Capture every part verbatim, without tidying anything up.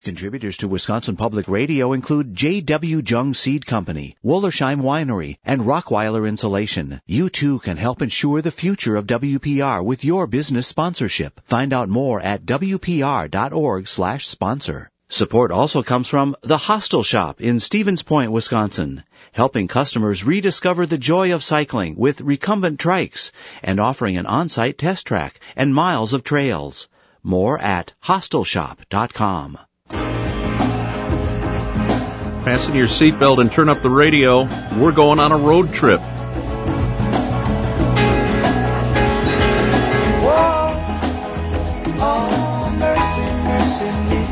Contributors to Wisconsin Public Radio include J W. Jung Seed Company, Wollersheim Winery, and Rockweiler Insulation. You too can help ensure the future of W P R with your business sponsorship. Find out more at W P R dot org slash sponsor. Support also comes from The Hostel Shop in Stevens Point, Wisconsin, helping customers rediscover the joy of cycling with recumbent trikes and offering an on-site test track and miles of trails. More at hostel shop dot com. Fasten your seatbelt and turn up the radio. We're going on a road trip. Whoa, oh, mercy, mercy me.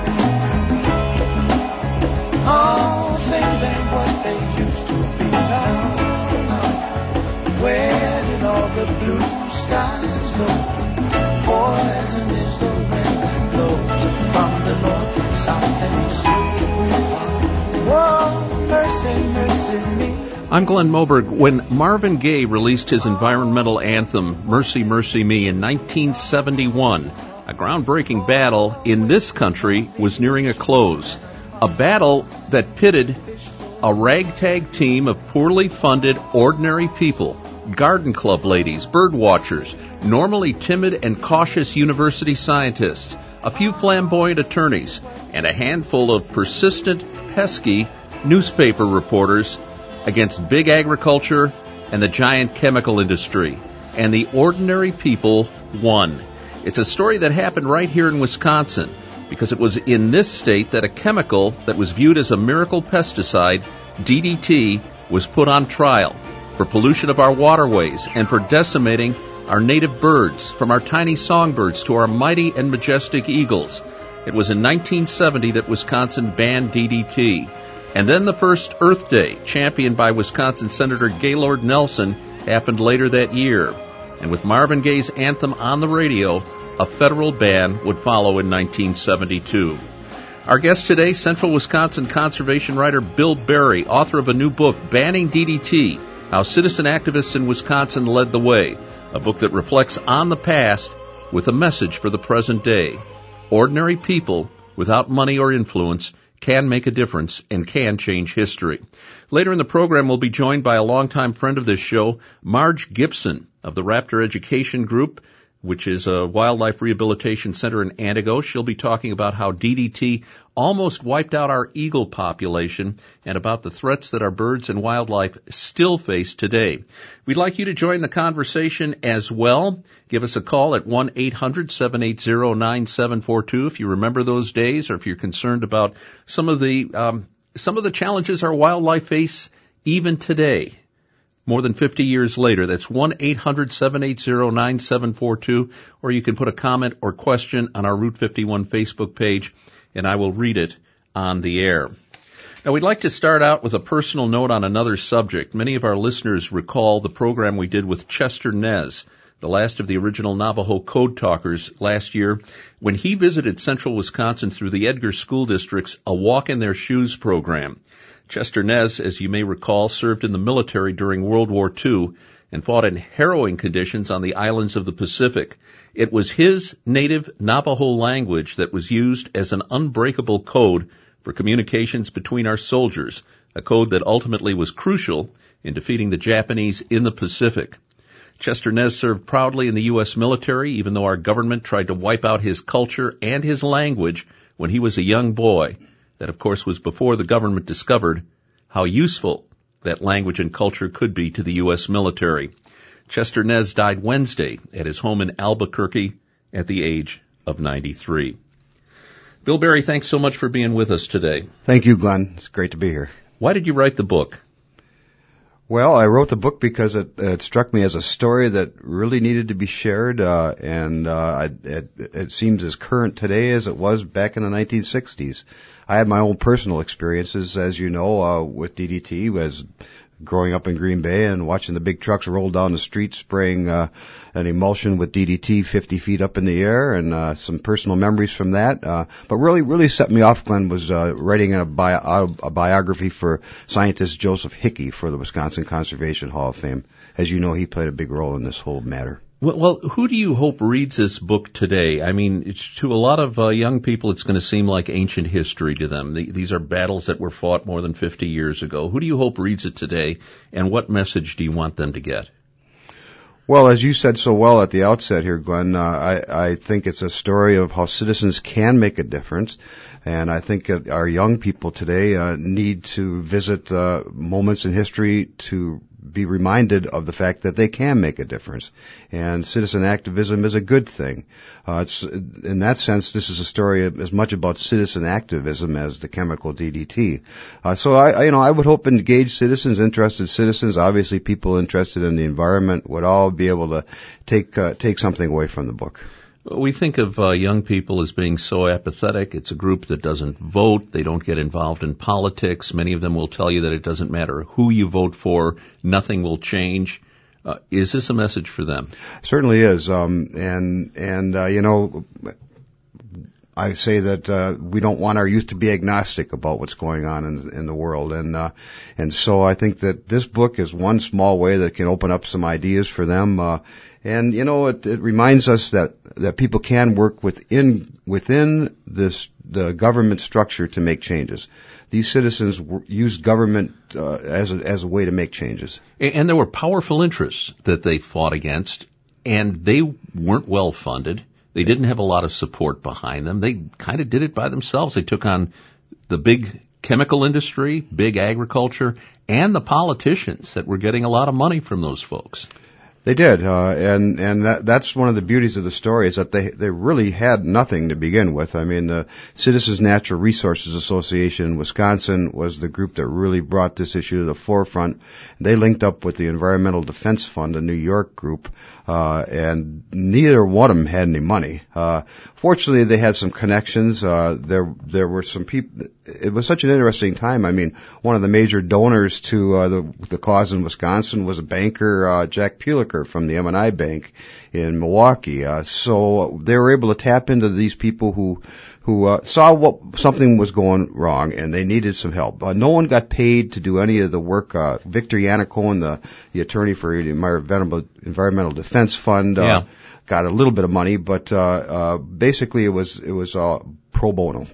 All things ain't what they used to be now. Where did all the blue skies go? Poison is the wind that blows from the north and south and east. Whoa, mercy, mercy me. I'm Glenn Moberg. When Marvin Gaye released his environmental anthem, Mercy, Mercy Me, in nineteen seventy-one, a groundbreaking battle in this country was nearing a close. A battle that pitted a ragtag team of poorly funded, ordinary people, garden club ladies, bird watchers, normally timid and cautious university scientists, a few flamboyant attorneys, and a handful of persistent, pesky newspaper reporters against big agriculture and the giant chemical industry. And the ordinary people won. It's a story that happened right here in Wisconsin, because it was in this state that a chemical that was viewed as a miracle pesticide, D D T, was put on trial for pollution of our waterways and for decimating our native birds, from our tiny songbirds to our mighty and majestic eagles. It was in nineteen seventy that Wisconsin banned D D T. And then the first Earth Day, championed by Wisconsin Senator Gaylord Nelson, happened later that year. And with Marvin Gaye's anthem on the radio, a federal ban would follow in nineteen seventy-two. Our guest today, Central Wisconsin conservation writer Bill Berry, author of a new book, Banning D D T, How Citizen Activists in Wisconsin Led the Way, a book that reflects on the past with a message for the present day. Ordinary people, without money or influence, can make a difference and can change history. Later in the program, we'll be joined by a longtime friend of this show, Marge Gibson of the Raptor Education Group, which is a wildlife rehabilitation center in Antigo. She'll be talking about how D D T almost wiped out our eagle population and about the threats that our birds and wildlife still face today. We'd like you to join the conversation as well. Give us a call at one eight hundred seven eight zero nine seven four two if you remember those days, or if you're concerned about some of the um, some of the challenges our wildlife face even today. More than fifty years later. That's one eight hundred seven eight zero nine seven four two, or you can put a comment or question on our Route fifty-one Facebook page, and I will read it on the air. Now, we'd like to start out with a personal note on another subject. Many of our listeners recall the program we did with Chester Nez, the last of the original Navajo Code Talkers, last year, when he visited central Wisconsin through the Edgar School District's A Walk in Their Shoes program. Chester Nez, as you may recall, served in the military during World War Two and fought in harrowing conditions on the islands of the Pacific. It was his native Navajo language that was used as an unbreakable code for communications between our soldiers, a code that ultimately was crucial in defeating the Japanese in the Pacific. Chester Nez served proudly in the U S military, even though our government tried to wipe out his culture and his language when he was a young boy. That, of course, was before the government discovered how useful that language and culture could be to the U S military. Chester Nez died Wednesday at his home in Albuquerque at the age of ninety-three. Bill Berry, thanks so much for being with us today. Thank you, Glenn. It's great to be here. Why did you write the book? Well, I wrote the book because it, it struck me as a story that really needed to be shared, uh, and uh, it, it seems as current today as it was back in the nineteen sixties. I had my own personal experiences, as you know, uh, with D D T, as growing up in Green Bay and watching the big trucks roll down the street spraying uh, an emulsion with D D T fifty feet up in the air, and uh, some personal memories from that. Uh, but really, really set me off, Glenn, was uh, writing a, bio, a biography for scientist Joseph Hickey for the Wisconsin Conservation Hall of Fame. As you know, he played a big role in this whole matter. Well, well, who do you hope reads this book today? I mean, it's, to a lot of uh, young people, it's going to seem like ancient history to them. The, these are battles that were fought more than fifty years ago. Who do you hope reads it today, and what message do you want them to get? Well, as you said so well at the outset here, Glenn, uh, I, I think it's a story of how citizens can make a difference. And I think that our young people today uh, need to visit uh, moments in history to be reminded of the fact that they can make a difference. And citizen activism is a good thing. Uh, it's, in that sense, this is a story as much about citizen activism as the chemical D D T. Uh, so I, I, you know, I would hope engaged citizens, interested citizens, obviously people interested in the environment would all be able to take, uh, take something away from the book. We think of uh, young people as being so apathetic. It's a group that doesn't vote. They don't get involved in politics. Many of them will tell you that it doesn't matter who you vote for, nothing will change. Uh, is this a message for them? Certainly is. Um, and, and, uh, you know, I say that, uh, we don't want our youth to be agnostic about what's going on in, in the world. And, uh, and so I think that this book is one small way that can open up some ideas for them. Uh, and, you know, it, it reminds us that, that people can work within, within this, the government structure to make changes. These citizens w- use government, uh, as a, as a way to make changes. And, and there were powerful interests that they fought against, and they weren't well funded. They didn't have a lot of support behind them. They kind of did it by themselves. They took on the big chemical industry, big agriculture, and the politicians that were getting a lot of money from those folks. They did, uh, and and that, that's one of the beauties of the story is that they they really had nothing to begin with. I mean, the Citizens Natural Resources Association in Wisconsin was the group that really brought this issue to the forefront. They linked up with the Environmental Defense Fund, a New York group, uh, and neither one of them had any money. Uh, fortunately, they had some connections. Uh, there there were some people. It was such an interesting time. I mean, one of the major donors to uh, the the cause in Wisconsin was a banker, uh, Jack Puliker, from the M and I Bank in Milwaukee. Uh, so they were able to tap into these people who who uh, saw what something was going wrong and they needed some help. Uh, no one got paid to do any of the work. Uh, Victor Yannicone, the the attorney for the Environmental Environmental Defense Fund, uh, yeah. got a little bit of money, but uh, uh, basically it was it was uh, pro bono.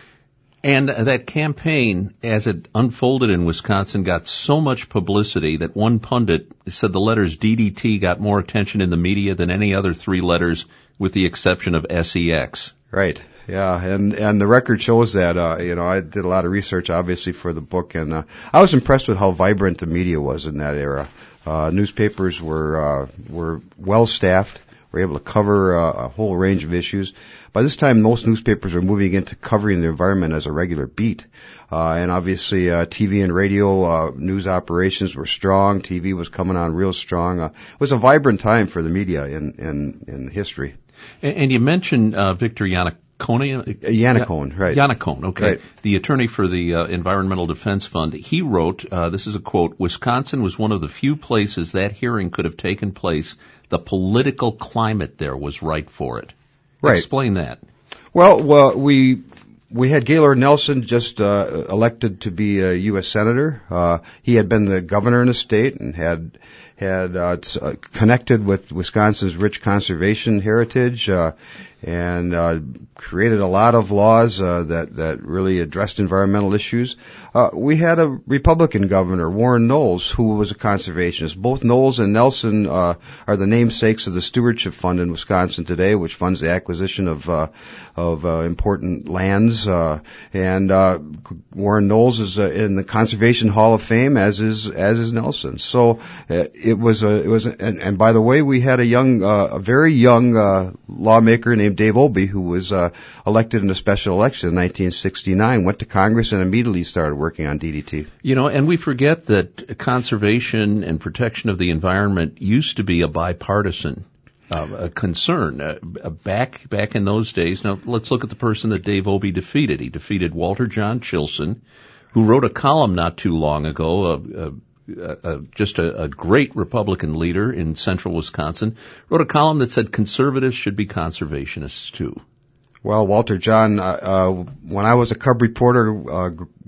And that campaign, as it unfolded in Wisconsin, got so much publicity that one pundit said the letters D D T got more attention in the media than any other three letters, with the exception of S E X. Right. Yeah, and and the record shows that. Uh, you know, I did a lot of research, obviously, for the book, and uh, I was impressed with how vibrant the media was in that era. Uh, newspapers were uh, were well staffed, were able to cover uh, a whole range of issues. By this time, most newspapers are moving into covering the environment as a regular beat. Uh, and obviously, uh, T V and radio, uh, news operations were strong. T V was coming on real strong. Uh, it was a vibrant time for the media in, in, in history. And, and you mentioned, uh, Victor Yannicone. Yannicone, right. Yannicone, okay. Right. The attorney for the uh, Environmental Defense Fund. He wrote, uh, this is a quote, "Wisconsin was one of the few places that hearing could have taken place. The political climate there was right for it." Right. Explain that. Well, well, we we had Gaylord Nelson just uh, elected to be a U S senator. Uh, he had been the governor in the state and had had uh, connected with Wisconsin's rich conservation heritage. Uh, and uh, created a lot of laws uh, that that really addressed environmental issues. Uh, we had a Republican governor, Warren Knowles, who was a conservationist. Both Knowles and Nelson uh, are the namesakes of the Stewardship Fund in Wisconsin today, which funds the acquisition of uh, of uh, important lands. Uh, and uh, Warren Knowles is uh, in the Conservation Hall of Fame, as is as is Nelson. So uh, it was a it was a, and, and by the way, we had a young, uh, a very young uh, lawmaker named Dave Obey, who was uh, elected in a special election in nineteen sixty-nine, went to Congress and immediately started working on D D T. You know, and we forget that conservation and protection of the environment used to be a bipartisan uh, a concern uh, back back in those days. Now, let's look at the person that Dave Obey defeated. He defeated Walter John Chilson, who wrote a column not too long ago, uh, uh, Uh, uh, just a, a great Republican leader in central Wisconsin, wrote a column that said conservatives should be conservationists too. Well, Walter John, uh, uh, when I was a cub reporter, uh, g-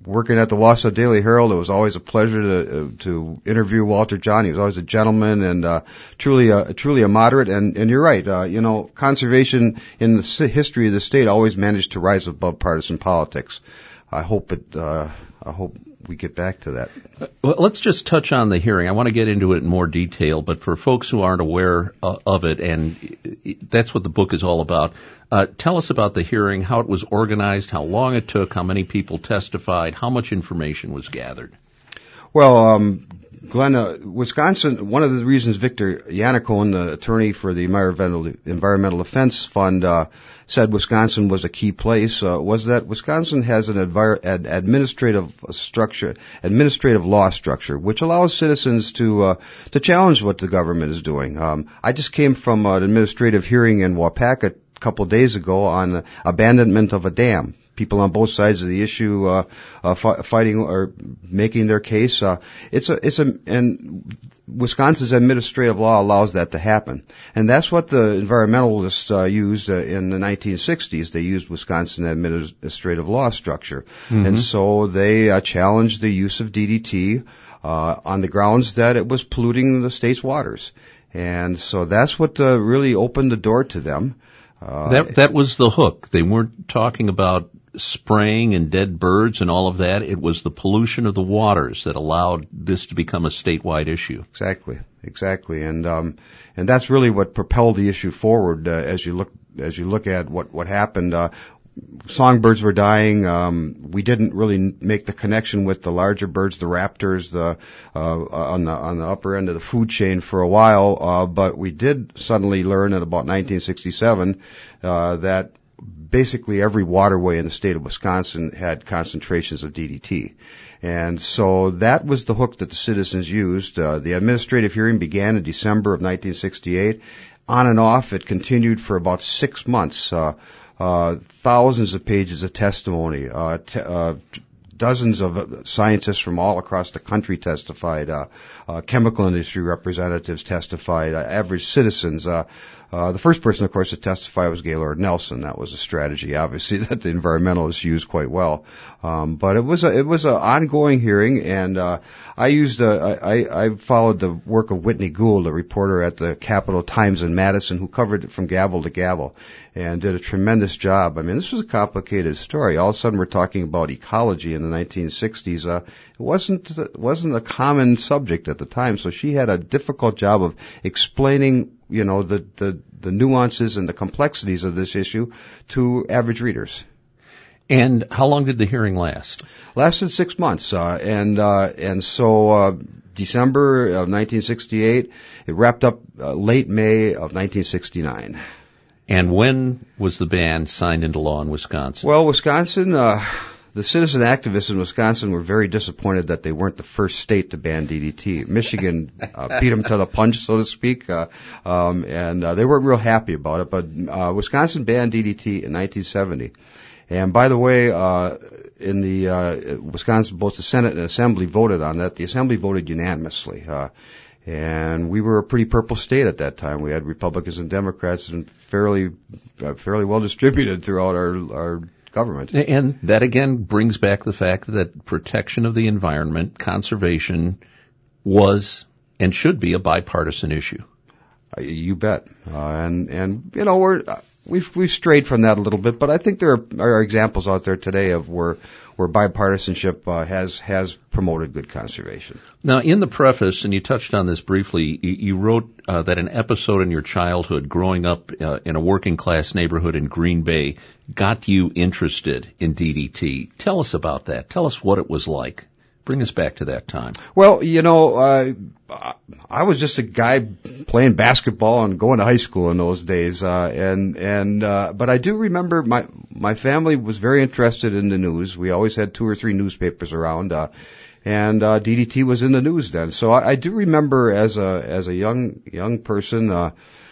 working at the Wausau Daily Herald, it was always a pleasure to uh, to interview Walter John. He was always a gentleman and uh, truly a truly a moderate. And and you're right. Uh, you know, conservation in the history of the state always managed to rise above partisan politics. I hope it. Uh, I hope we get back to that. Well, let's just touch on the hearing. I want to get into it in more detail, but for folks who aren't aware uh, of it, and that's what the book is all about, uh, tell us about the hearing, how it was organized, how long it took, how many people testified, how much information was gathered. Well, um, Glenn, uh, Wisconsin, one of the reasons Victor Yannicone, the attorney for the Environmental, Environmental Defense Fund, uh, said Wisconsin was a key place, uh, was that Wisconsin has an, advir- an administrative structure, administrative law structure, which allows citizens to, uh, to challenge what the government is doing. Um, I just came from an administrative hearing in Waupaca a couple of days ago on the abandonment of a dam. People on both sides of the issue, uh, uh, f- fighting or making their case. Uh, it's a, it's a, and Wisconsin's administrative law allows that to happen. And that's what the environmentalists, uh, used, uh, in the nineteen sixties. They used Wisconsin administrative law structure. Mm-hmm. And so they, uh, challenged the use of D D T, uh, on the grounds that it was polluting the state's waters. And so that's what, uh, really opened the door to them. Uh, that, that was the hook. They weren't talking about spraying and dead birds and all of that. It was the pollution of the waters that allowed this to become a statewide issue. Exactly, exactly, and um, and that's really what propelled the issue forward. Uh, as you look as you look at what what happened, uh, songbirds were dying. Um, we didn't really make the connection with the larger birds, the raptors, the uh, on the on the upper end of the food chain for a while, uh, but we did suddenly learn at about nineteen sixty-seven uh, that basically every waterway in the state of Wisconsin had concentrations of D D T. And so that was the hook that the citizens used. Uh, the administrative hearing began in December of nineteen sixty-eight. On and off, it continued for about six months. Uh, uh, thousands of pages of testimony, uh, te- uh, dozens of scientists from all across the country testified, uh, uh, chemical industry representatives testified, uh, average citizens, uh, Uh, the first person, of course, to testify was Gaylord Nelson. That was a strategy, obviously, that the environmentalists used quite well. Um, but it was a, it was an ongoing hearing, and uh, I used a, I, I followed the work of Whitney Gould, a reporter at the Capital Times in Madison, who covered it from gavel to gavel, and did a tremendous job. I mean, this was a complicated story. All of a sudden, we're talking about ecology in the nineteen sixties. Uh, it wasn't it wasn't a common subject at the time, so she had a difficult job of explaining, you know, the, the, the nuances and the complexities of this issue to average readers. And how long did the hearing last? Lasted six months, uh, and, uh, and so, uh, December of nineteen sixty-eight, it wrapped up uh, late May of nineteen sixty-nine. And when was the ban signed into law in Wisconsin? Well, Wisconsin, uh, the citizen activists in Wisconsin were very disappointed that they weren't the first state to ban D D T. Michigan uh, beat them to the punch, so to speak, uh, um, and uh, they weren't real happy about it. But uh, Wisconsin banned D D T in nineteen seventy. And by the way, uh, in the uh, Wisconsin, both the Senate and Assembly voted on that. The Assembly voted unanimously. Uh, And we were a pretty purple state at that time. We had Republicans and Democrats, and fairly, uh, fairly well distributed throughout our our government. And that again brings back the fact that protection of the environment, conservation, was and should be a bipartisan issue. Uh, you bet. Uh, and and you know we're uh, we've we've strayed from that a little bit, but I think there are, are examples out there today of where where bipartisanship uh, has has promoted good conservation. Now, in the preface, and you touched on this briefly, you, you wrote uh, that an episode in your childhood, growing up uh, in a working class neighborhood in Green Bay, got you interested in D D T. Tell us about that. Tell us what it was like. Bring us back to that time. Well, you know, uh, I was just a guy playing basketball and going to high school in those days, uh, and and uh, but I do remember my my family was very interested in the news. We always had two or three newspapers around, uh, and uh, D D T was in the news then. So I, I do remember as a as a young young person, uh,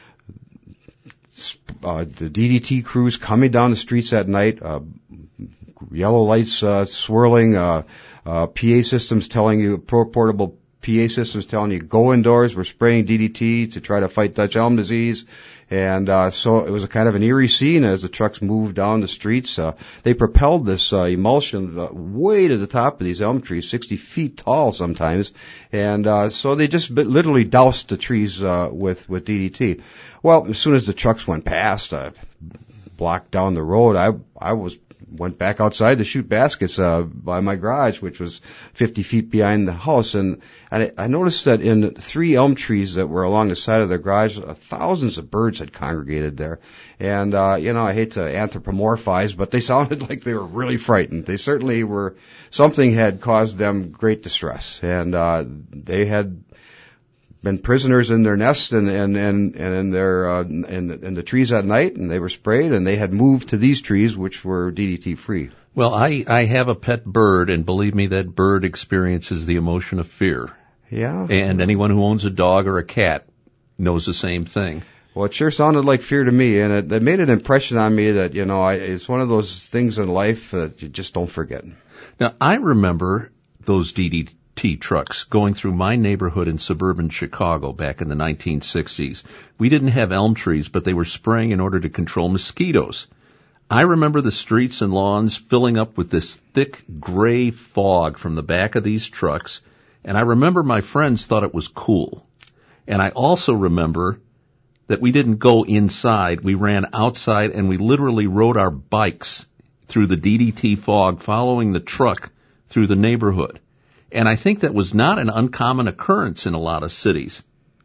uh, the D D T crews coming down the streets at night, uh, yellow lights uh, swirling. Uh, Uh, P A systems telling you, portable P A systems telling you go indoors. We're spraying D D T to try to fight Dutch elm disease. And uh, so it was a kind of an eerie scene as the trucks moved down the streets. Uh, they propelled this uh, emulsion uh, way to the top of these elm trees, sixty feet tall sometimes. And uh, so they just literally doused the trees uh, with, with D D T. Well, as soon as the trucks went past, uh, blocked down the road, I I was went back outside to shoot baskets uh, by my garage, which was fifty feet behind the house. And, and I, I noticed that in three elm trees that were along the side of the garage, uh, thousands of birds had congregated there. And, uh, you know, I hate to anthropomorphize, but they sounded like they were really frightened. They certainly were, something had caused them great distress. And uh, they had been prisoners in their nests and and and, and in their uh, in, in the trees at night, and they were sprayed, and they had moved to these trees which were D D T free. Well, I I have a pet bird, and believe me, that bird experiences the emotion of fear. Yeah. And anyone who owns a dog or a cat knows the same thing. Well, it sure sounded like fear to me, and it, it made an impression on me that, you know, I, it's one of those things in life that you just don't forget. Now, I remember those D D T trucks going through my neighborhood in suburban Chicago back in the nineteen sixties. We didn't have elm trees, but they were spraying in order to control mosquitoes. I remember the streets and lawns filling up with this thick gray fog from the back of these trucks, and I remember my friends thought it was cool. And I also remember that we didn't go inside. We ran outside, and we literally rode our bikes through the D D T fog, following the truck through the neighborhood. And I think that was not an uncommon occurrence in a lot of cities.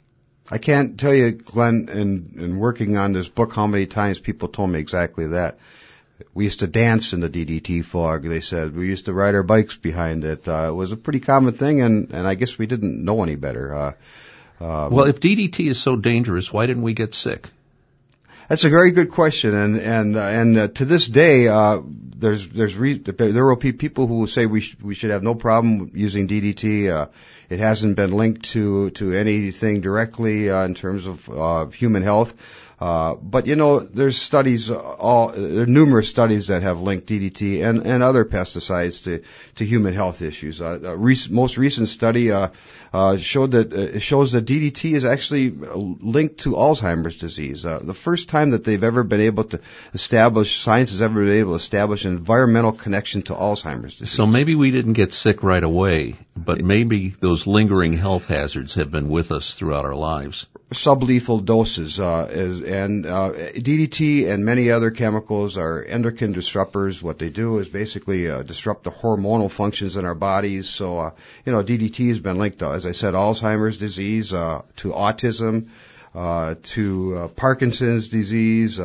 I can't tell you, Glenn, in, in working on this book, how many times people told me exactly that. We used to dance in the D D T fog, they said. We used to ride our bikes behind it. Uh, it was a pretty common thing, and, and I guess we didn't know any better. Uh, um, well, if D D T is so dangerous, why didn't we get sick? That's a very good question, and and uh, and uh, to this day, uh, there's there's re- there will be people who will say we sh- we should have no problem using D D T. Uh, it hasn't been linked to to anything directly uh, in terms of uh, human health. Uh, but you know, there's studies, uh, all there are numerous studies that have linked D D T and, and other pesticides to, to human health issues. Uh, a rec- most recent study uh, uh, showed that uh, it shows that D D T is actually linked to Alzheimer's disease. Uh, the first time that they've ever been able to establish, science has ever been able to establish an environmental connection to Alzheimer's disease. So maybe we didn't get sick right away, but maybe those lingering health hazards have been with us throughout our lives. Sublethal doses, uh, is, and uh, D D T and many other chemicals are endocrine disruptors. What they do is basically uh, disrupt the hormonal functions in our bodies. So, uh, you know, D D T has been linked, to, as I said, Alzheimer's disease, uh, to autism, uh, to uh, Parkinson's disease,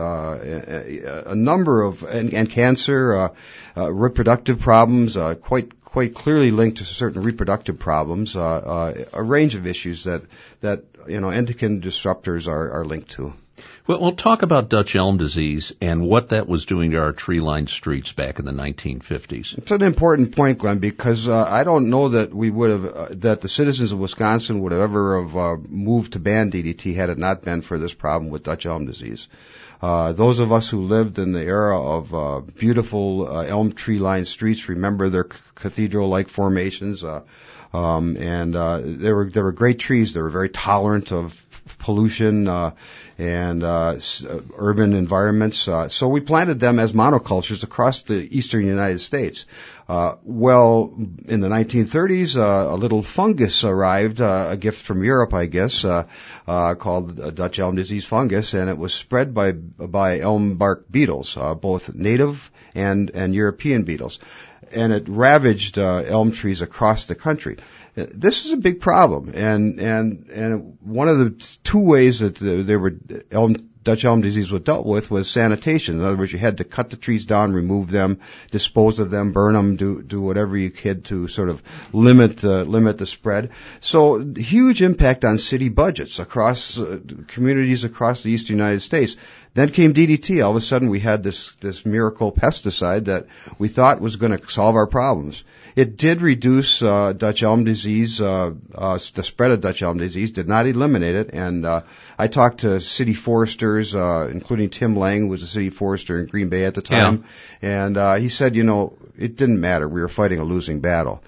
uh, a, a number of, and, and cancer, uh, uh, reproductive problems, uh, quite quite clearly linked to certain reproductive problems, uh, uh, a range of issues that, that, you know, endocrine disruptors are, are linked to. Well, we'll talk about Dutch elm disease and what that was doing to our tree-lined streets back in the nineteen fifties. It's an important point, Glenn, because uh, I don't know that we would have, uh, that the citizens of Wisconsin would have ever have uh, moved to ban D D T had it not been for this problem with Dutch elm disease. Uh, those of us who lived in the era of uh, beautiful uh, elm tree-lined streets remember their c- cathedral-like formations, uh, um, and uh, they were they were great trees. They were very tolerant of pollution uh, and uh, s- uh, urban environments. Uh, so we planted them as monocultures across the eastern United States. Uh, well, in the nineteen thirties, uh, a little fungus arrived, uh, a gift from Europe, I guess, uh, uh, called uh, Dutch elm disease fungus, and it was spread by by elm bark beetles, uh, both native and and European beetles, and it ravaged uh, elm trees across the country. This is a big problem, and and and one of the two ways that there were elm Dutch elm disease was dealt with was sanitation. In other words, you had to cut the trees down, remove them, dispose of them, burn them, do do whatever you could to sort of limit uh, limit the spread. So huge impact on city budgets across uh, communities across the eastern United States. Then came D D T. All of a sudden, we had this this miracle pesticide that we thought was going to solve our problems. It did reduce uh, Dutch elm disease, uh, uh, the spread of Dutch elm disease, did not eliminate it. And uh, I talked to city foresters, uh, including Tim Lang, who was a city forester in Green Bay at the time, yeah. and uh, he said, you know, it didn't matter. We were fighting a losing battle.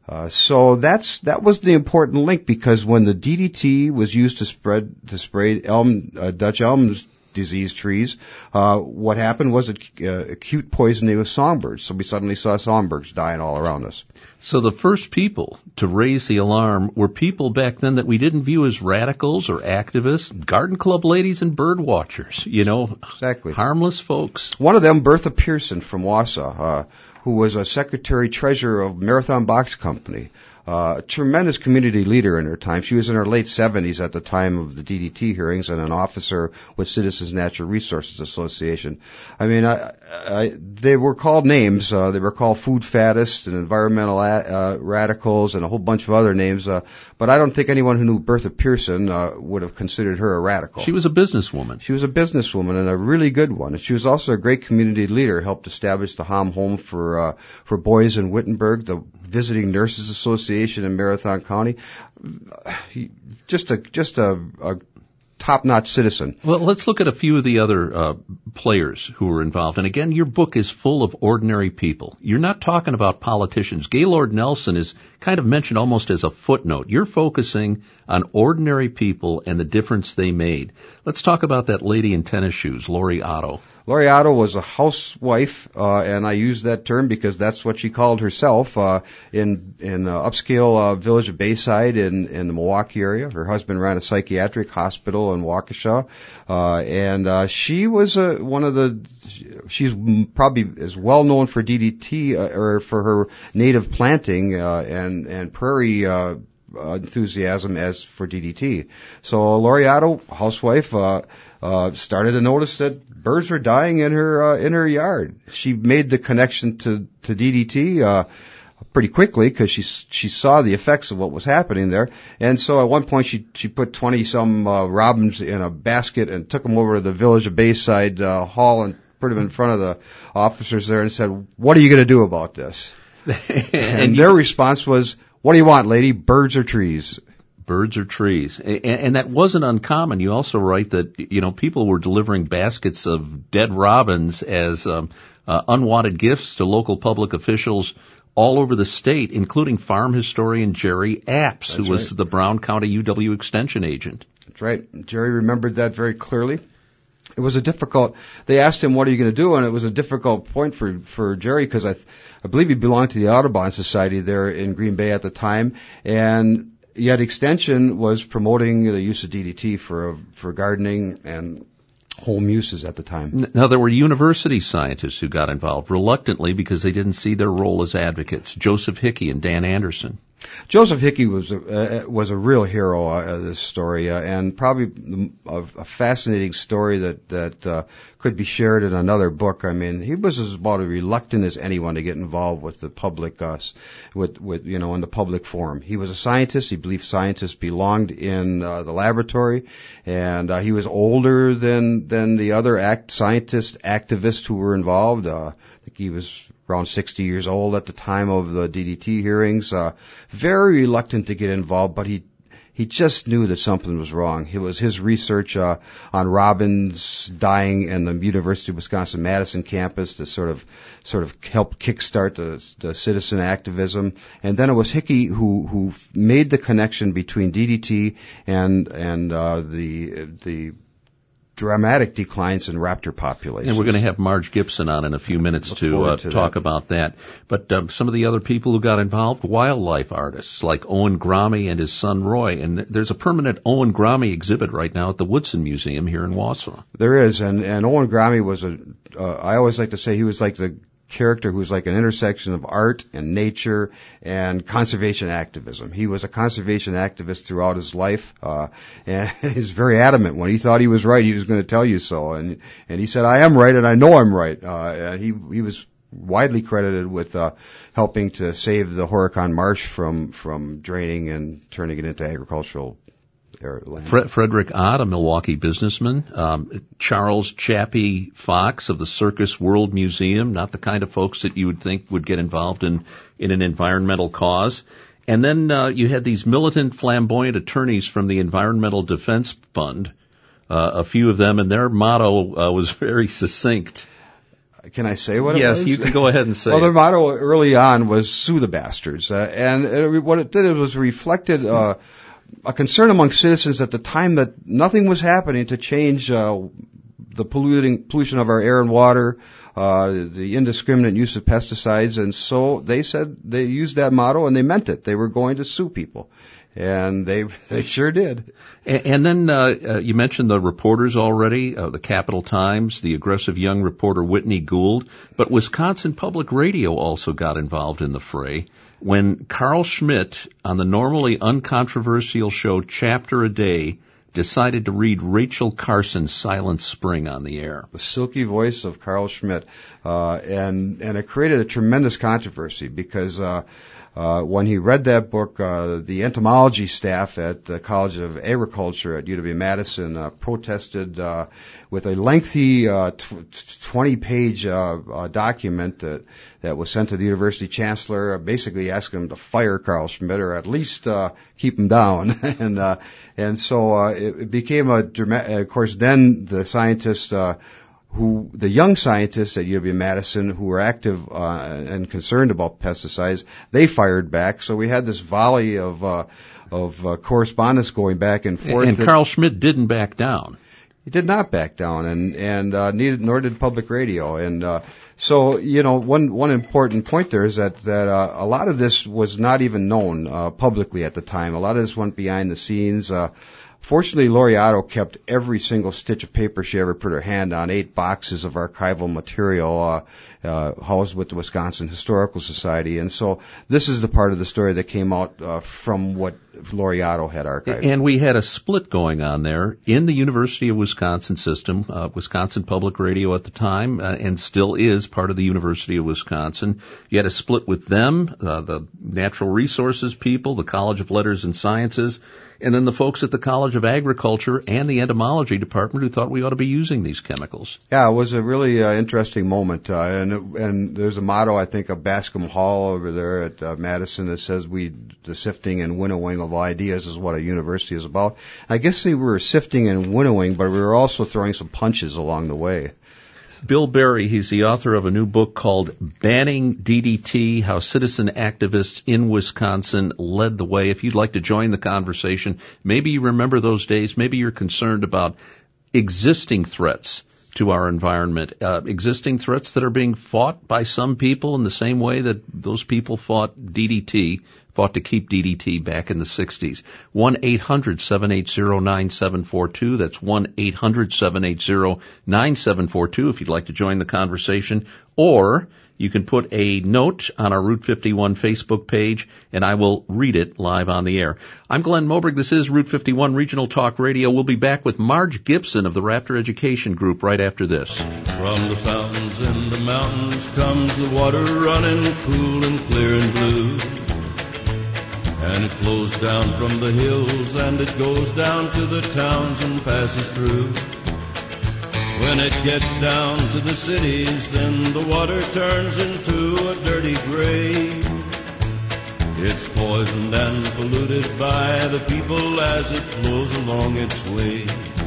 Uh, so that's that was the important link, because when the D D T was used to spread to spray elm uh, Dutch elm disease trees, uh, what happened was it, uh, acute poisoning of songbirds. So we suddenly saw songbirds dying all around us. So the first people to raise the alarm were people back then that we didn't view as radicals or activists, garden club ladies and bird watchers, you know, exactly, harmless folks. One of them, Bertha Pearson from Wausau, uh, who was a secretary-treasurer of Marathon Box Company, uh, a tremendous community leader in her time. She was in her late seventies at the time of the D D T hearings, and an officer with Citizens Natural Resources Association. I mean, I, I, they were called names. Uh, they were called food faddists and environmental uh, radicals and a whole bunch of other names. Uh, but I don't think anyone who knew Bertha Pearson uh, would have considered her a radical. She was a businesswoman. She was a businesswoman, and a really good one. And she was also a great community leader, helped establish the Hom Home for uh, for boys in Wittenberg, the Visiting Nurses Association in Marathon County. Just a just a, a top-notch citizen. Well, let's look at a few of the other uh, players who were involved. And again, your book is full of ordinary people. You're not talking about politicians. Gaylord Nelson is kind of mentioned almost as a footnote. You're focusing on ordinary people and the difference they made. Let's talk about that lady in tennis shoes, Lori Otto. Lori Otto was a housewife, uh, and I use that term because that's what she called herself, uh, in, in uh, upscale, uh, village of Bayside in, in the Milwaukee area. Her husband ran a psychiatric hospital in Waukesha, uh, and, uh, she was, uh, one of the, she's probably as well known for D D T, uh, or for her native planting, uh, and, and prairie, uh, Uh, enthusiasm as for D D T. So Lori Otto, housewife, uh, uh, started to notice that birds were dying in her, uh, in her yard. She made the connection to, to D D T, uh, pretty quickly because she, she saw the effects of what was happening there. And so at one point she, she put twenty some, uh, robins in a basket and took them over to the village of Bayside, uh, hall and put them in front of the officers there and said, "What are you going to do about this?" and, and their response was, "What do you want, lady? Birds or trees?" Birds or trees. And, and that wasn't uncommon. You also write that, you know, people were delivering baskets of dead robins as um, uh, unwanted gifts to local public officials all over the state, including farm historian Jerry Apps, who was right. the Brown County U W Extension agent. That's right. Jerry remembered that very clearly. It was a difficult, they asked him, "What are you going to do?" And it was a difficult point for, for Jerry because I, I believe he belonged to the Audubon Society there in Green Bay at the time. And yet Extension was promoting the use of D D T for, for gardening and home uses at the time. Now, there were university scientists who got involved reluctantly because they didn't see their role as advocates. Joseph Hickey and Dan Anderson. Joseph Hickey was a, uh, was a real hero uh, of this story, uh, and probably a, a fascinating story that that uh, could be shared in another book. I mean, he was as about as reluctant as anyone to get involved with the public, uh, with with you know, in the public forum. He was a scientist. He believed scientists belonged in uh, the laboratory, and uh, he was older than than the other act scientists, activists who were involved. Uh, I think he was around sixty years old at the time of the D D T hearings, uh, very reluctant to get involved, but he, he just knew that something was wrong. It was his research, uh, on robins dying in the University of Wisconsin-Madison campus that sort of, sort of helped kickstart the, the citizen activism. And then it was Hickey who, who made the connection between D D T and, and, uh, the, the, dramatic declines in raptor populations. And we're going to have Marge Gibson on in a few minutes Look to, uh, to talk that. about that. But um, some of the other people who got involved, wildlife artists like Owen Grommy and his son Roy. And th- there's a permanent Owen Grommy exhibit right now at the Woodson Museum here in Wausau. There is, and, and Owen Grommy was a, uh, I always like to say he was like the character who's like an intersection of art and nature and conservation activism. He was a conservation activist throughout his life, uh, and he's very adamant. When he thought he was right, he was going to tell you so. And, and he said, "I am right and I know I'm right." Uh, and he, he was widely credited with, uh, helping to save the Horicon Marsh from, from draining and turning it into agricultural land. Fre- Frederick Ott, a Milwaukee businessman. Um, Charles Chappie Fox of the Circus World Museum, not the kind of folks that you would think would get involved in, in an environmental cause. And then uh, you had these militant, flamboyant attorneys from the Environmental Defense Fund, uh, a few of them, and their motto uh, was very succinct. can I say what it yes, was? Yes, you can go ahead and say Well, it. their motto early on was "Sue the Bastards," uh, and it, what it did it was reflected uh, a concern among citizens at the time that nothing was happening to change uh, the polluting pollution of our air and water, uh, the indiscriminate use of pesticides, and so they said they used that motto and they meant it. They were going to sue people. And they they sure did. And, and then uh, uh, you mentioned the reporters already, uh, the Capital Times, the aggressive young reporter Whitney Gould, but Wisconsin Public Radio also got involved in the fray when Carl Schmidt, on the normally uncontroversial show Chapter a Day, decided to read Rachel Carson's Silent Spring on the air. The silky voice of Carl Schmidt. Uh, and, and it created a tremendous controversy because uh, Uh, when he read that book, uh, the entomology staff at the College of Agriculture at U W Madison uh, protested uh, with a lengthy uh, twenty-page uh, uh, document that, that was sent to the university chancellor, uh, basically asking him to fire Carl Schmidt or at least uh, keep him down. and uh, and so uh, it, it became a dramatic. Of course, then the scientists. Uh, who the young scientists at U W Madison who were active uh, and concerned about pesticides, they fired back. So we had this volley of uh, of uh, correspondence going back and forth. And, and Carl Schmidt didn't back down. He did not back down, and and uh, neither nor did public radio. And uh, so you know, one one important point there is that that uh, a lot of this was not even known uh, publicly at the time. A lot of this went behind the scenes. Uh, Fortunately, Laureato kept every single stitch of paper she ever put her hand on, eight boxes of archival material uh, uh, housed with the Wisconsin Historical Society. And so this is the part of the story that came out uh, from what Laureato had archived. And we had a split going on there in the University of Wisconsin system, uh, Wisconsin Public Radio at the time, uh, and still is part of the University of Wisconsin. You had a split with them, uh, the natural resources people, the College of Letters and Sciences, and then the folks at the College of Agriculture and the entomology department who thought we ought to be using these chemicals. Yeah, it was a really uh, interesting moment. Uh, and and there's a motto, I think, of Bascom Hall over there at uh, Madison that says we the sifting and winnowing of ideas is what a university is about. I guess they were sifting and winnowing, but we were also throwing some punches along the way. Bill Berry, he's the author of a new book called Banning D D T, How Citizen Activists in Wisconsin Led the Way. If you'd like to join the conversation, maybe you remember those days, maybe you're concerned about existing threats to our environment, uh, existing threats that are being fought by some people in the same way that those people fought D D T, fought to keep D D T back in the sixties. one eight hundred seven eight zero nine seven four two. That's one eight hundred seven eight zero nine seven four two if you'd like to join the conversation. Or you can put a note on our Route fifty-one Facebook page, and I will read it live on the air. I'm Glenn Moberg. This is Route fifty-one Regional Talk Radio. We'll be back with Marge Gibson of the Raptor Education Group right after this. From the fountains in the mountains comes the water running cool and clear and blue. And it flows down from the hills and it goes down to the towns and passes through. When it gets down to the cities, then the water turns into a dirty gray. It's poisoned and polluted by the people as it flows along its way.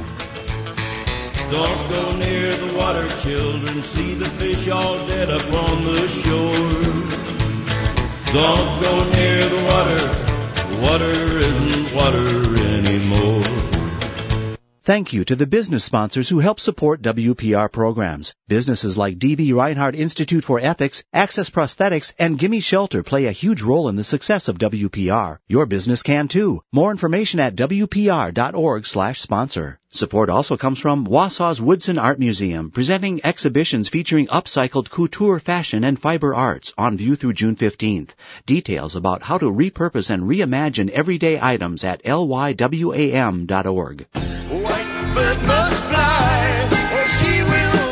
Don't go near the water, children, see the fish all dead up on the shore. Don't go near the water. Water isn't water anymore. Thank you to the business sponsors who help support W P R programs. Businesses like D B Reinhardt Institute for Ethics, Access Prosthetics, and Gimme Shelter play a huge role in the success of W P R. Your business can too. More information at W P R dot org slash sponsor. Support also comes from Wausau's Woodson Art Museum, presenting exhibitions featuring upcycled couture fashion and fiber arts on view through June fifteenth. Details about how to repurpose and reimagine everyday items at L Y W A M dot org. White bird must fly, or she will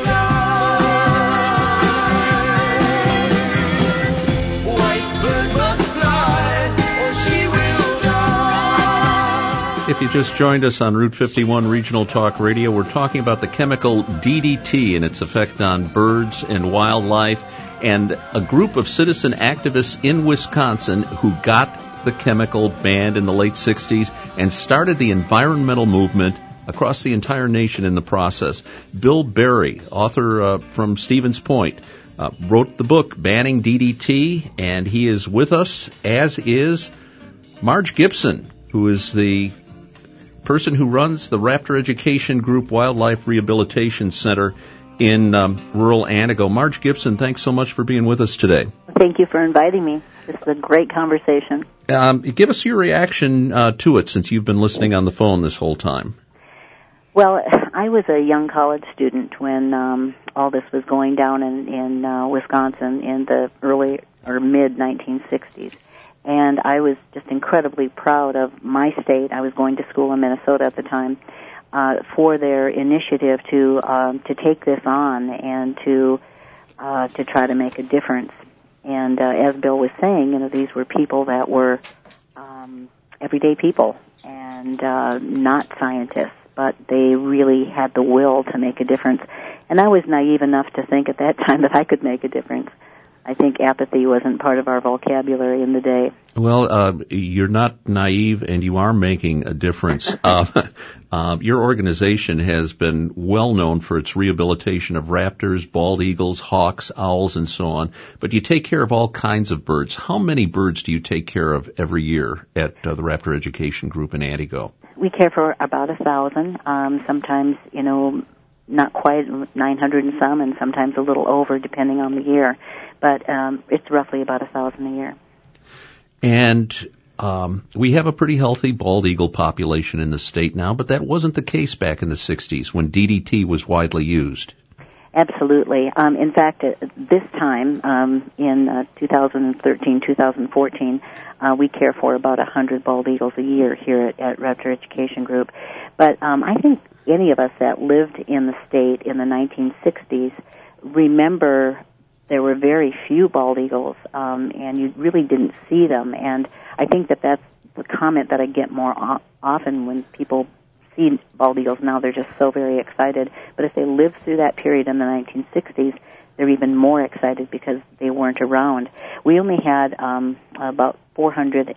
die. White bird must fly, or she will die. If you just joined us on Route fifty-one Regional Talk Radio, we're talking about the chemical D D T and its effect on birds and wildlife, and a group of citizen activists in Wisconsin who got the chemical banned in the late sixties and started the environmental movement across the entire nation in the process. Bill Berry, author uh, from Stevens Point, uh, wrote the book Banning D D T, and he is with us, as is Marge Gibson, who is the person who runs the Raptor Education Group Wildlife Rehabilitation Center in um, rural Antigo. Marge Gibson, thanks so much for being with us today. Thank you for inviting me. This is a great conversation. Um, give us your reaction uh, to it, since you've been listening on the phone this whole time. Well, I was a young college student when um, all this was going down in, in uh, Wisconsin in the early or mid nineteen sixties. And I was just incredibly proud of my state. I was going to school in Minnesota at the time, uh, for their initiative to um, to take this on and to uh, to try to make a difference. And uh, as Bill was saying, you know, these were people that were um, everyday people and uh, not scientists, but they really had the will to make a difference. And I was naive enough to think at that time that I could make a difference. I think apathy wasn't part of our vocabulary in the day. Well, uh, you're not naive, and you are making a difference. uh, uh, your organization has been well known for its rehabilitation of raptors, bald eagles, hawks, owls, and so on. But you take care of all kinds of birds. How many birds do you take care of every year at uh, the Raptor Education Group in Antigo? We care for about a thousand. Um, sometimes, you know, not quite nine hundred and some, and sometimes a little over, depending on the year. But um, it's roughly about a thousand a year. And um, we have a pretty healthy bald eagle population in the state now, but that wasn't the case back in the sixties when D D T was widely used. Absolutely. Um, in fact, at this time, um, in uh, two thousand thirteen, two thousand fourteen, uh, we care for about one hundred bald eagles a year here at, at Raptor Education Group. But um, I think any of us that lived in the state in the nineteen sixties remember there were very few bald eagles, um, and you really didn't see them. And I think that that's the comment that I get more o- often when people see bald eagles now. They're just so very excited. But if they lived through that period in the nineteen sixties, they're even more excited because they weren't around. We only had um, about four hundred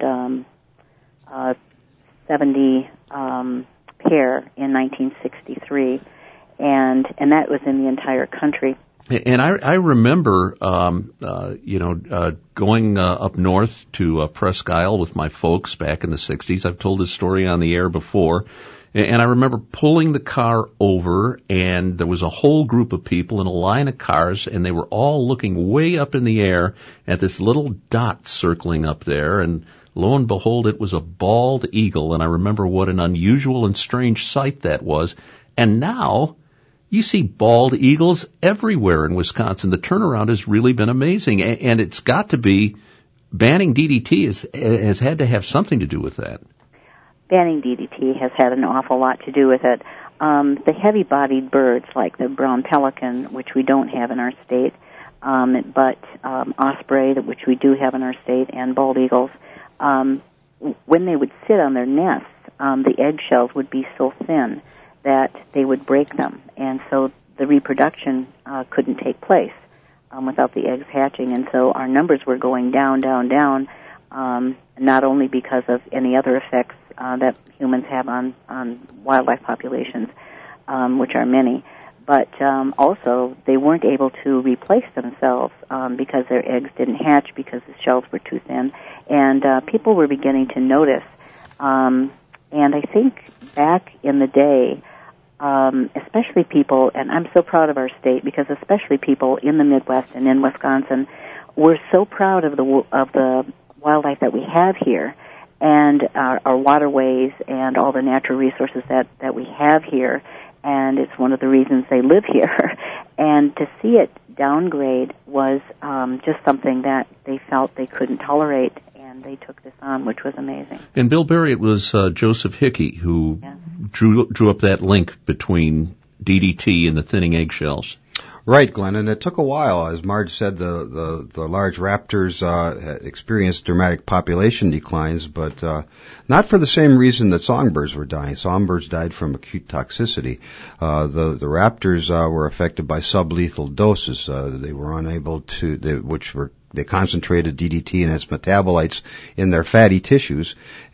seventy um, pair in nineteen sixty-three, and and that was in the entire country. And I, I remember, um, uh, you know, uh, going uh, up north to uh, Presque Isle with my folks back in the sixties. I've told this story on the air before. And I remember pulling the car over, and there was a whole group of people in a line of cars, and they were all looking way up in the air at this little dot circling up there. And lo and behold, it was a bald eagle. And I remember what an unusual and strange sight that was. And now you see bald eagles everywhere in Wisconsin. The turnaround has really been amazing, and it's got to be banning D D T has, has had to have something to do with that. Banning D D T has had an awful lot to do with it. Um, the heavy-bodied birds, like the brown pelican, which we don't have in our state, um, but um, osprey, which we do have in our state, and bald eagles, um, when they would sit on their nests, um, the eggshells would be so thin that they would break them, and so the reproduction uh, couldn't take place um, without the eggs hatching, and so our numbers were going down, down, down, um, not only because of any other effects uh, that humans have on, on wildlife populations, um, which are many, but um, also they weren't able to replace themselves um, because their eggs didn't hatch because the shells were too thin, and uh, people were beginning to notice. Um, and I think back in the day, Um, especially people, and I'm so proud of our state because especially people in the Midwest and in Wisconsin, we're so proud of the of the wildlife that we have here, and our, our waterways and all the natural resources that, that we have here, and it's one of the reasons they live here. And to see it downgrade was um, just something that they felt they couldn't tolerate, and they took this on, which was amazing. And Bill Berry, it was uh, Joseph Hickey who yeah. drew drew up that link between D D T and the thinning eggshells. Right, Glenn, and it took a while. As Marge said, the, the, the large raptors uh, experienced dramatic population declines, but uh, not for the same reason that songbirds were dying. Songbirds died from acute toxicity. Uh, the, the raptors uh, were affected by sublethal doses. Uh, they were unable to, they, which were they concentrated D D T and its metabolites in their fatty tissues,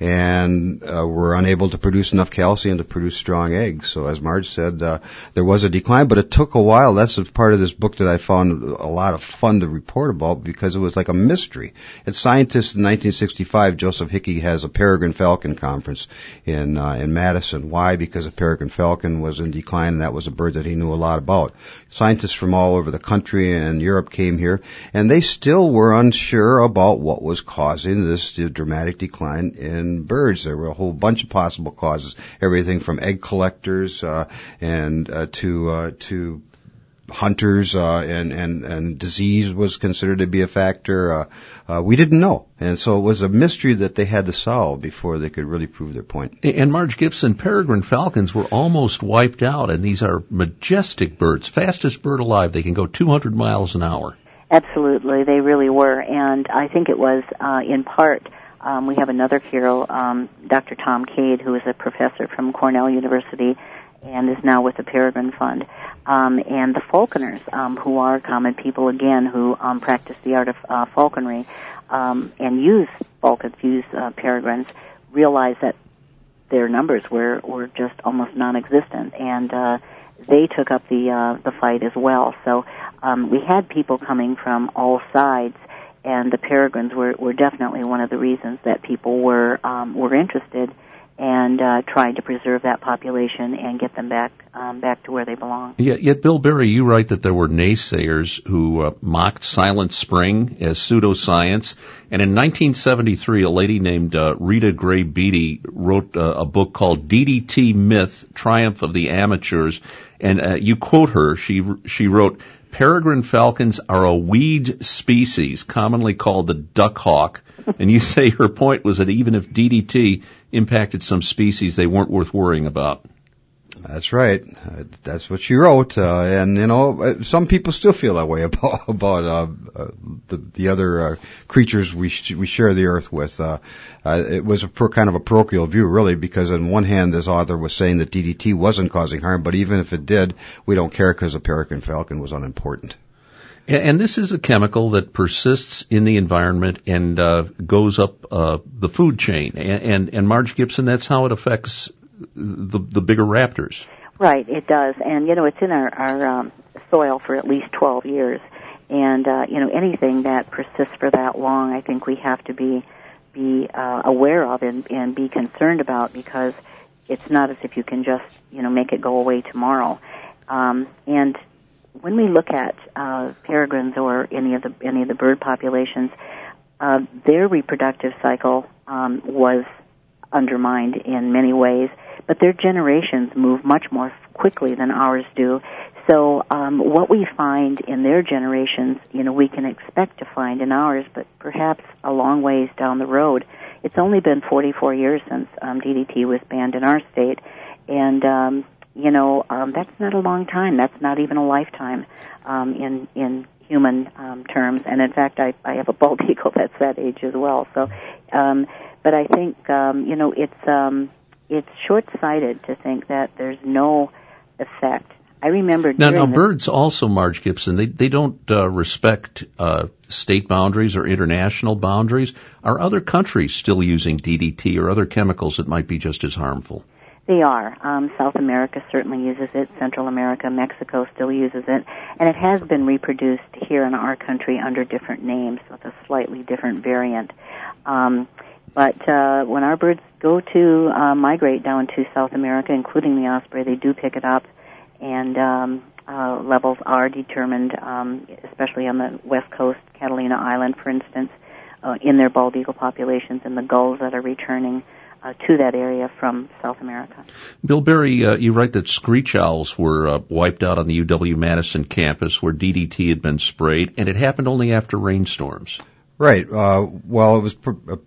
and uh, were unable to produce enough calcium to produce strong eggs. So as Marge said, uh, there was a decline, but it took a while. That's a part of this book that I found a lot of fun to report about, because it was like a mystery. It's scientists in nineteen sixty-five, Joseph Hickey has a peregrine falcon conference in uh, in Madison. Why? Because a peregrine falcon was in decline, and that was a bird that he knew a lot about. Scientists from all over the country and Europe came here, and they still were unsure about what was causing this dramatic decline in birds. There were a whole bunch of possible causes, everything from egg collectors uh, and uh, to uh, to hunters, uh, and, and, and disease was considered to be a factor. Uh, uh, we didn't know. And so it was a mystery that they had to solve before they could really prove their point. And Marge Gibson, peregrine falcons were almost wiped out, and these are majestic birds, fastest bird alive. They can go two hundred miles an hour. Absolutely, they really were. And I think it was, uh, in part, um, we have another hero, um, Doctor Tom Cade, who is a professor from Cornell University and is now with the Peregrine Fund. Um, and the falconers, um, who are common people, again, who um, practice the art of uh, falconry um, and use falcons, use uh, peregrines, realize that their numbers were, were just almost non-existent, and uh, they took up the uh, the fight as well. So um, we had people coming from all sides, and the peregrines were, were definitely one of the reasons that people were um, were interested and uh, tried to preserve that population and get them back um, back to where they belong. Yet, yet, Bill Berry, you write that there were naysayers who uh, mocked Silent Spring as pseudoscience. And in nineteen seventy-three, a lady named uh, Rita Gray Beatty wrote uh, a book called D D T Myth, Triumph of the Amateurs. And uh, you quote her. She she wrote, "Peregrine falcons are a weed species, commonly called the duck hawk." And you say her point was that even if D D T impacted some species, they weren't worth worrying about. That's right. Uh, that's what she wrote. Uh, and, you know, some people still feel that way about, about uh, uh, the, the other uh, creatures we sh- we share the earth with. Uh, uh, it was a pro- kind of a parochial view, really, because on one hand, this author was saying that D D T wasn't causing harm, but even if it did, we don't care because the peregrine falcon was unimportant. And this is a chemical that persists in the environment and uh, goes up uh, the food chain. And, and, and Marge Gibson, that's how it affects the, the bigger raptors. Right, it does. And, you know, it's in our, our um, soil for at least twelve years. And, uh, you know, anything that persists for that long, I think we have to be be uh, aware of and, and be concerned about, because it's not as if you can just, you know, make it go away tomorrow. Um, and when we look at uh, peregrines or any of the any of the bird populations, uh, their reproductive cycle um, was undermined in many ways, but their generations move much more quickly than ours do. So um, what we find in their generations, you know, we can expect to find in ours, but perhaps a long ways down the road. It's only been forty-four years since um, D D T was banned in our state, and um, you know, um, that's not a long time. That's not even a lifetime um, in in human um, terms. And in fact, I, I have a bald eagle that's that age as well. So, um, but I think um, you know, it's um, it's short-sighted to think that there's no effect. I remember now. Now, the, birds also, Marge Gibson, they they don't uh, respect uh, state boundaries or international boundaries. Are other countries still using D D T or other chemicals that might be just as harmful? They are. Um, South America certainly uses it. Central America, Mexico still uses it. And it has been reproduced here in our country under different names with a slightly different variant. Um, but uh, when our birds go to uh, migrate down to South America, including the osprey, they do pick it up. And um, uh, levels are determined, um, especially on the west coast, Catalina Island, for instance, uh, in their bald eagle populations and the gulls that are returning Uh, to that area from South America. Bill Berry, uh, you write that screech owls were uh, wiped out on the U W-Madison campus where D D T had been sprayed, and it happened only after rainstorms. Right. Uh, well, it was, uh,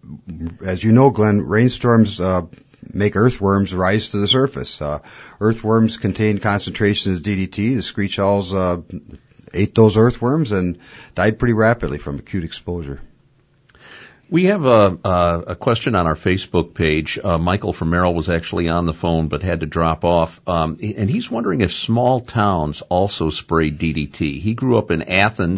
as you know, Glenn, rainstorms uh, make earthworms rise to the surface. Uh, earthworms contain concentrations of D D T. The screech owls uh, ate those earthworms and died pretty rapidly from acute exposure. We have a, a, a question on our Facebook page. Uh, Michael from Merrill was actually on the phone but had to drop off. Um, and he's wondering if small towns also spray D D T. He grew up in Athens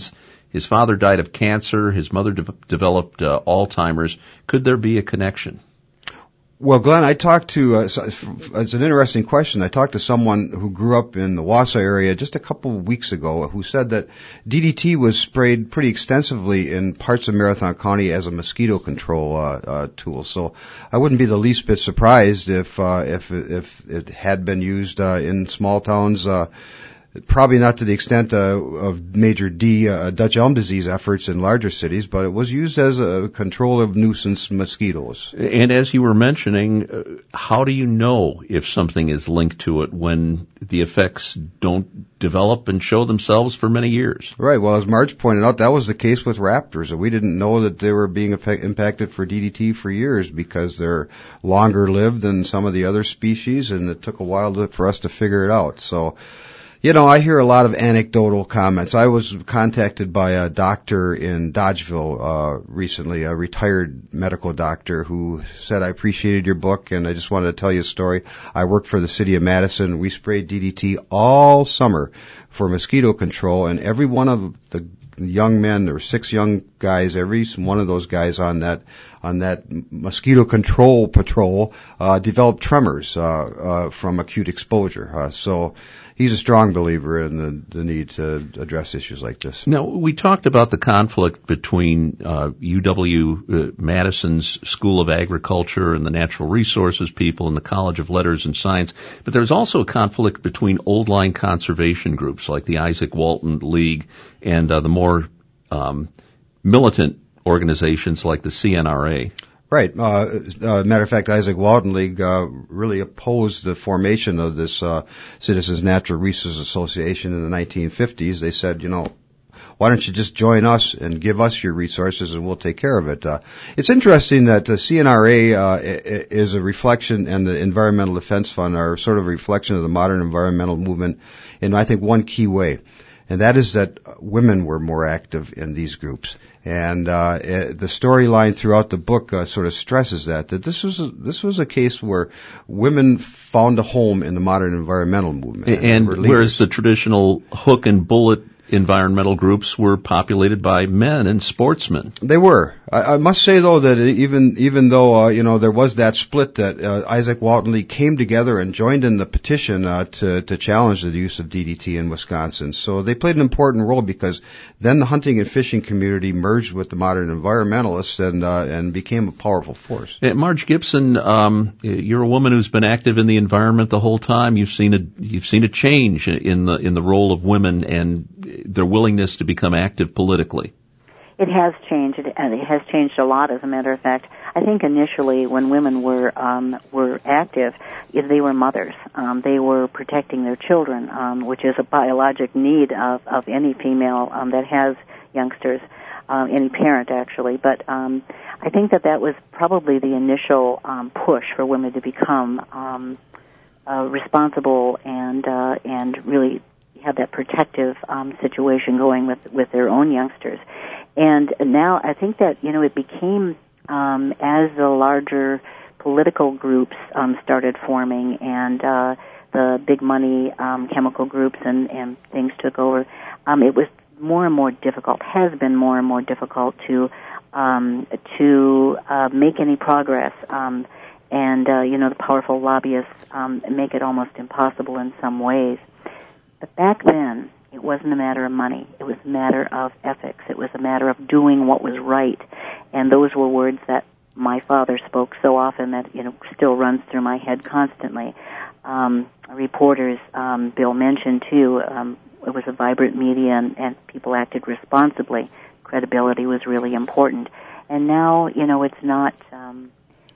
His father died of cancer. His mother de- developed uh, Alzheimer's. Could there be a connection? Well, Glenn, I talked to, uh, it's an interesting question. I talked to someone who grew up in the Wausau area just a couple of weeks ago who said that D D T was sprayed pretty extensively in parts of Marathon County as a mosquito control uh, uh, tool. So I wouldn't be the least bit surprised if uh, if if it had been used uh, in small towns. Uh, Probably not to the extent uh, of major D, uh, Dutch elm disease efforts in larger cities, but it was used as a control of nuisance mosquitoes. And as you were mentioning, uh, how do you know if something is linked to it when the effects don't develop and show themselves for many years? Right. Well, as Marge pointed out, that was the case with raptors. We didn't know that they were being effect- impacted for D D T for years because they're longer lived than some of the other species, and it took a while to, for us to figure it out. So, you know, I hear a lot of anecdotal comments. I was contacted by a doctor in Dodgeville uh recently, a retired medical doctor who said, I appreciated your book and I just wanted to tell you a story. I worked for the city of Madison. We sprayed D D T all summer for mosquito control, and every one of the young men, there were six young guys, every one of those guys on that on that mosquito control patrol uh developed tremors uh, uh from acute exposure. Uh, so he's a strong believer in the, the need to address issues like this. Now, we talked about the conflict between uh, U W uh, Madison's School of Agriculture and the Natural Resources people and the College of Letters and Science, but there's also a conflict between old line conservation groups like the Isaac Walton League and uh, the more um, militant organizations like the C N R A. Right. Uh, uh, matter of fact, Isaac Walton League uh, really opposed the formation of this uh, Citizens Natural Resources Association in the nineteen fifties. They said, you know, why don't you just join us and give us your resources and we'll take care of it. Uh, it's interesting that the C N R A uh, is a reflection, and the Environmental Defense Fund are sort of a reflection of the modern environmental movement in, I think, one key way. And that is that women were more active in these groups. And uh the storyline throughout the book uh, sort of stresses that, that this was a, this was a case where women found a home in the modern environmental movement. And, and whereas the traditional hook and bullet environmental groups were populated by men and sportsmen. They were. I, I must say, though, that even even though uh, you know there was that split, that uh, Isaac Walton League came together and joined in the petition uh, to to challenge the use of D D T in Wisconsin. So they played an important role, because then the hunting and fishing community merged with the modern environmentalists and uh, and became a powerful force. Uh, Marge Gibson, um, you're a woman who's been active in the environment the whole time. You've seen a you've seen a change in the in the role of women and their willingness to become active politically. It has changed, and it has changed a lot, as a matter of fact. I think initially when women were um, were active, they were mothers. Um, they were protecting their children, um, which is a biologic need of, of any female um, that has youngsters, uh, any parent actually. But um, I think that that was probably the initial um, push for women to become um, uh, responsible and uh, and really have that protective um, situation going with, with their own youngsters. And now I think that, you know, it became, um, as the larger political groups um, started forming and uh, the big money um, chemical groups and, and things took over, um, it was more and more difficult, has been more and more difficult to um, to uh, make any progress. Um, and, uh, you know, the powerful lobbyists um, make it almost impossible in some ways. But back then, it wasn't a matter of money. It was a matter of ethics. It was a matter of doing what was right. And those were words that my father spoke so often that, you know, still runs through my head constantly. Um, reporters, um, Bill mentioned, too, um, it was a vibrant media and, and people acted responsibly. Credibility was really important. And now, you know, it's not... Um,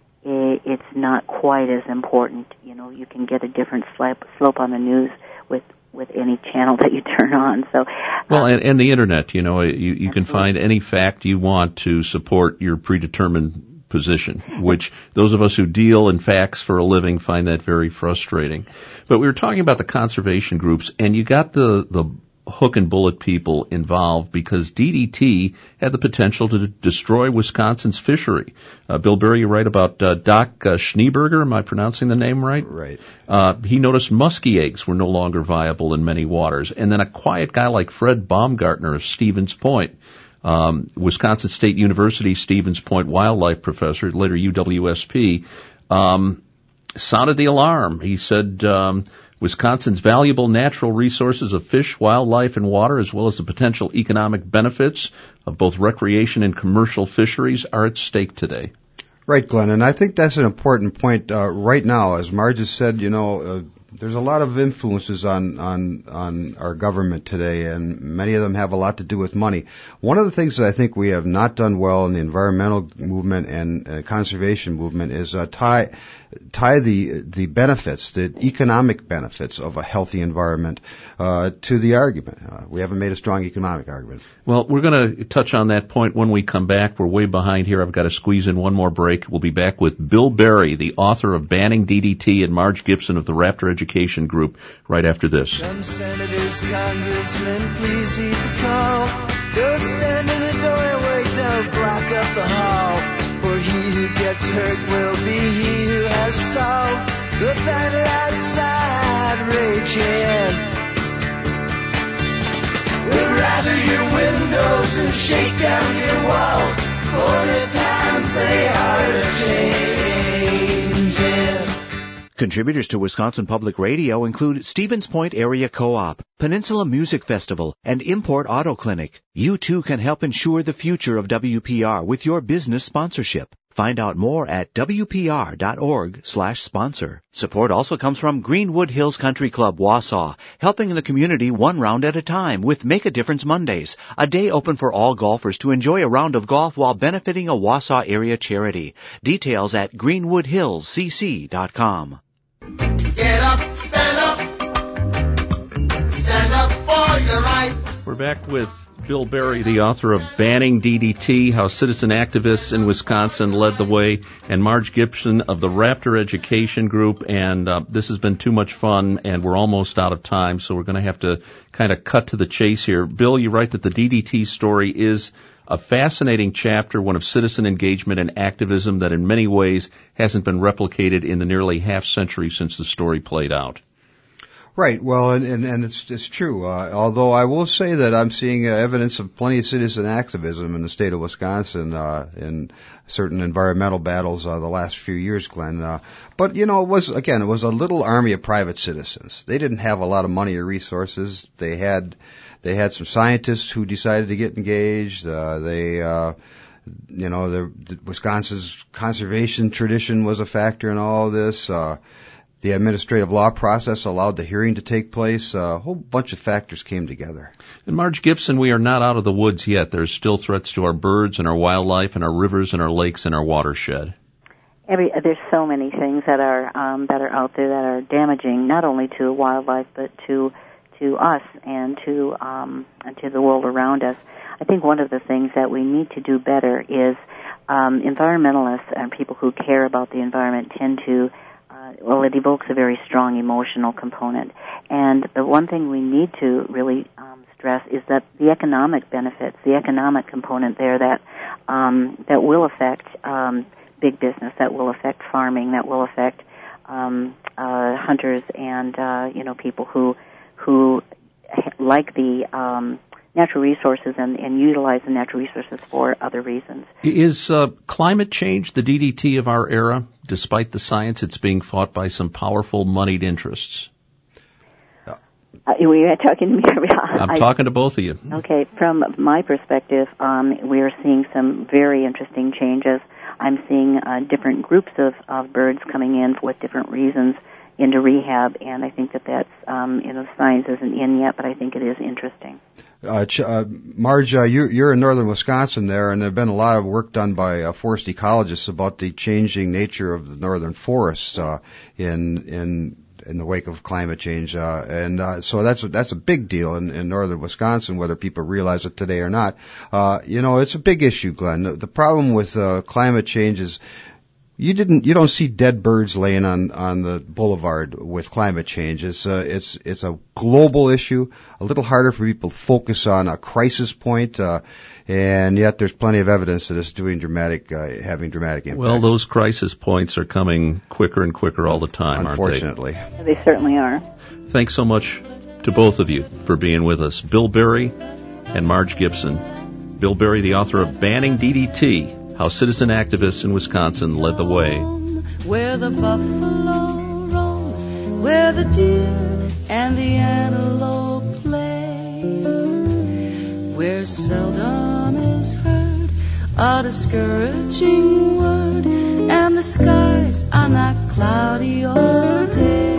it, it's not quite as important. You know, you can get a different slope, slope on the news with with any channel that you turn on. So, well, and, and the internet, you know, you, you can find any fact you want to support your predetermined position, which those of us who deal in facts for a living find that very frustrating. But we were talking about the conservation groups, and you got the, the hook and bullet people involved because D D T had the potential to d- destroy Wisconsin's fishery. Uh, Bill Berry, you write about uh, Doc uh, Schneeberger. Am I pronouncing the name right? Right. Uh, he noticed muskie eggs were no longer viable in many waters. And then a quiet guy like Fred Baumgartner of Stevens Point, um, Wisconsin State University Stevens Point wildlife professor, later U W S P, um, sounded the alarm. He said, um, Wisconsin's valuable natural resources of fish, wildlife, and water, as well as the potential economic benefits of both recreation and commercial fisheries, are at stake today. Right, Glenn, and I think that's an important point uh, right now. As Marge has said, you know, uh, there's a lot of influences on, on, on our government today, and many of them have a lot to do with money. One of the things that I think we have not done well in the environmental movement and uh, conservation movement is uh, tie tie the the benefits, the economic benefits of a healthy environment uh, to the argument. Uh, we haven't made a strong economic argument. Well, we're going to touch on that point when we come back. We're way behind here. I've got to squeeze in one more break. We'll be back with Bill Berry, the author of Banning D D T, and Marge Gibson of the Raptor Education Group, right after this. Some senators, congressmen, please heed the call. Don't stand in the doorway, don't block up the hall. For he who gets hurt will be he who has stalled the battle outside raging. We'll rattle your windows and shake down your walls, for the times they are a-changing. Contributors to Wisconsin Public Radio include Stevens Point Area Co-op, Peninsula Music Festival, and Import Auto Clinic. You too can help ensure the future of W P R with your business sponsorship. Find out more at W P R dot org slash sponsor. Support also comes from Greenwood Hills Country Club, Wausau, helping the community one round at a time with Make a Difference Mondays, a day open for all golfers to enjoy a round of golf while benefiting a Wausau area charity. Details at greenwood hills c c dot com. Get up, stand up, stand up for your right. We're back with Bill Berry, the author of Banning D D T, How Citizen Activists in Wisconsin Led the Way, and Marge Gibson of the Raptor Education Group. And uh, this has been too much fun, and we're almost out of time, so we're going to have to kind of cut to the chase here. Bill, you write that the D D T story is a fascinating chapter, one of citizen engagement and activism that in many ways hasn't been replicated in the nearly half century since the story played out. Right. Well, and, and, and it's, it's true. Uh, although I will say that I'm seeing uh, evidence of plenty of citizen activism in the state of Wisconsin, uh, in certain environmental battles, uh, the last few years, Glenn. Uh, but, you know, it was, again, it was a little army of private citizens. They didn't have a lot of money or resources. They had, they had some scientists who decided to get engaged. Uh, they, uh, you know, the, the Wisconsin's conservation tradition was a factor in all of this. Uh, The administrative law process allowed the hearing to take place. A whole bunch of factors came together. And Marge Gibson, we are not out of the woods yet. There's still threats to our birds and our wildlife and our rivers and our lakes and our watershed. Every, there's so many things that are um, that are out there that are damaging not only to wildlife but to to us and to um, and to the world around us. I think one of the things that we need to do better is um, environmentalists and people who care about the environment tend to Uh, well, it evokes a very strong emotional component. And the one thing we need to really um, stress is that the economic benefits, the economic component there that um, that will affect um, big business, that will affect farming, that will affect um, uh, hunters and uh, you know people who who like the um, natural resources and, and utilize the natural resources for other reasons. Is uh, climate change the D D T of our era? Despite the science, it's being fought by some powerful, moneyed interests. Uh, we are talking to me. I'm I, talking to both of you. Okay, from my perspective, um, we are seeing some very interesting changes. I'm seeing uh, different groups of, of birds coming in with different reasons into rehab, and I think that that's, um, you know, science isn't in yet, but I think it is interesting. Uh, Ch- uh, Marge, uh, you, you're in northern Wisconsin there, and there have been a lot of work done by uh, forest ecologists about the changing nature of the northern forests uh, in in in the wake of climate change, uh, and uh, so that's a, that's a big deal in, in northern Wisconsin, whether people realize it today or not. Uh, you know, it's a big issue, Glenn. The, the problem with uh, climate change is you didn't, you don't see dead birds laying on, on the boulevard with climate change. It's uh, it's it's a global issue, a little harder for people to focus on a crisis point, uh, and yet there's plenty of evidence that it's doing dramatic, uh, having dramatic impacts. Well, those crisis points are coming quicker and quicker all the time, unfortunately. Aren't they? They certainly are. Thanks so much to both of you for being with us, Bill Berry and Marge Gibson. Bill Berry, the author of Banning D D T, How Citizen Activists in Wisconsin Led the Way. Where the buffalo roam, where the deer and the antelope play, where seldom is heard a discouraging word, and the skies are not cloudy all day.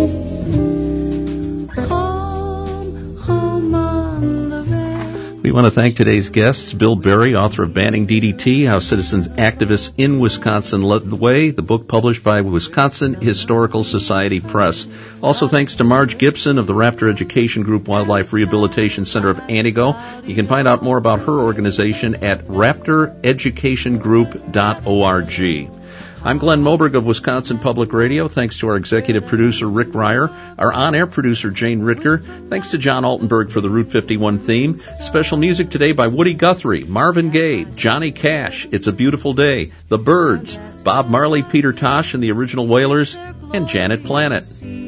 Home, home on the range. We want to thank today's guests, Bill Berry, author of Banning D D T, How Citizens Activists in Wisconsin Led the Way, the book published by Wisconsin Historical Society Press. Also thanks to Marge Gibson of the Raptor Education Group Wildlife Rehabilitation Center of Antigo. You can find out more about her organization at raptor education group dot org. I'm Glenn Moberg of Wisconsin Public Radio. Thanks to our executive producer, Rick Ryer, our on-air producer, Jane Ritker. Thanks to John Altenberg for the Route fifty-one theme. Special music today by Woody Guthrie, Marvin Gaye, Johnny Cash, It's a Beautiful Day, The Byrds, Bob Marley, Peter Tosh and the Original Wailers, and Janet Planet.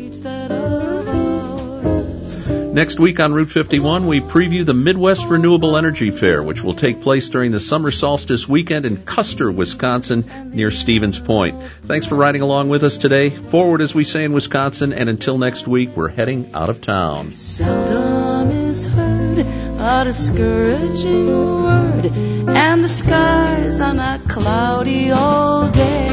Next week on Route fifty-one, we preview the Midwest Renewable Energy Fair, which will take place during the summer solstice weekend in Custer, Wisconsin, near Stevens Point. Thanks for riding along with us today. Forward, as we say in Wisconsin, and until next week, we're heading out of town. Seldom is heard a discouraging word, and the skies are not cloudy all day.